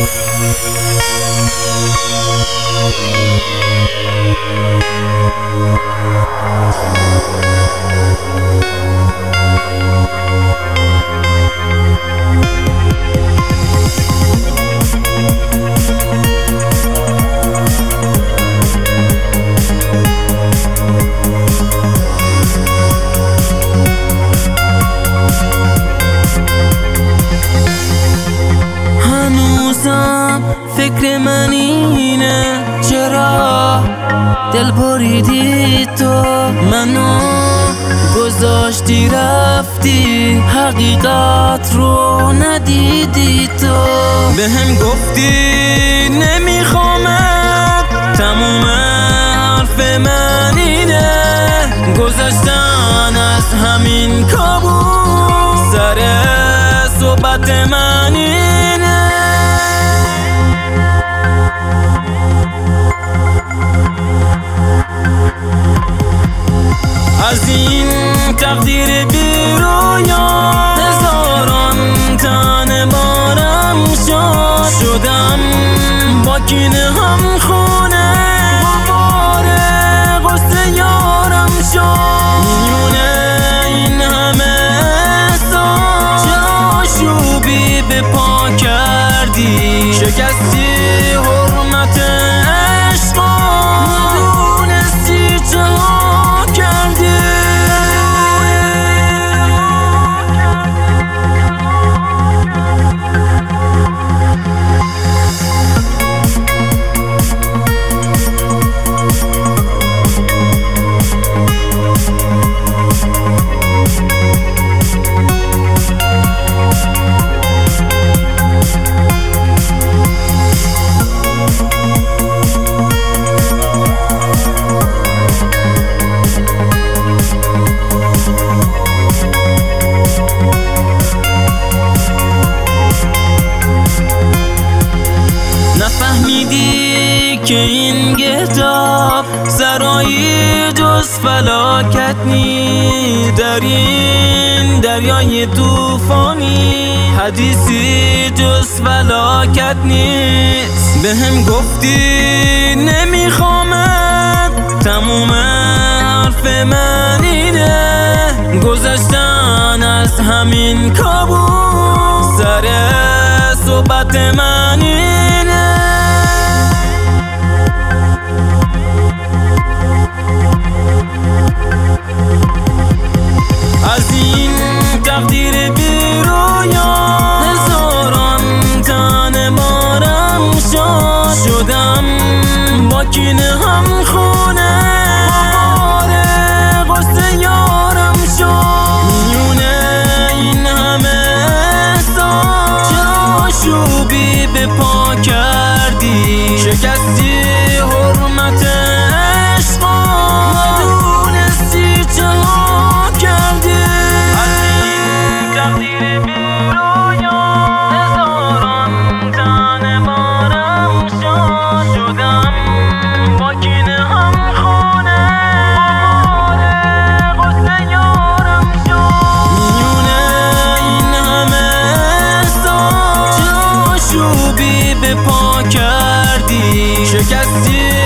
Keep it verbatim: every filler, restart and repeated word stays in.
فکر من اینه چرا دل بریدی تو، منو گذاشتی رفتی، حقیقت رو ندیدی تو. بهم گفتی نمیخوامت، تموم حرف من اینه، گذاشتن از همین کابوس سر صحبت من اینه. از این تقدیر بی رویا هزاران تن بارم شد، شدم با کینه هم خونه، باره غصه یارم شد. میونه این همه احساس، چه آشوبی به پا کردی، شکستی حرمت عشقا، میدونستی چه ها کردی. نفهمیدی که این گرداب سرایی جز فلاکت نی، در این دریای توفانی حدیثی جز فلاکت نیست. بهم گفتی نمیخوامت، تموم حرف من اینه، گذاشتن از همین کابوس سر صحبت من اینه. از این تقدیر بی رویا هزاران تن بارم شد، شدم با کینه هم خونه، باره غصه یارم شد. میونه این همه احساس، چه آشوبی به پا کردی، شکستی حرمت عشقا، میدونستی چه ها کردی. از این تقدیر بی رویا هزاران تن بارم شد، شدم با کینه هم خونه، باره غصه یارم شد. میونه این همه احساس، چه آشوبی به پا کردی، شکستی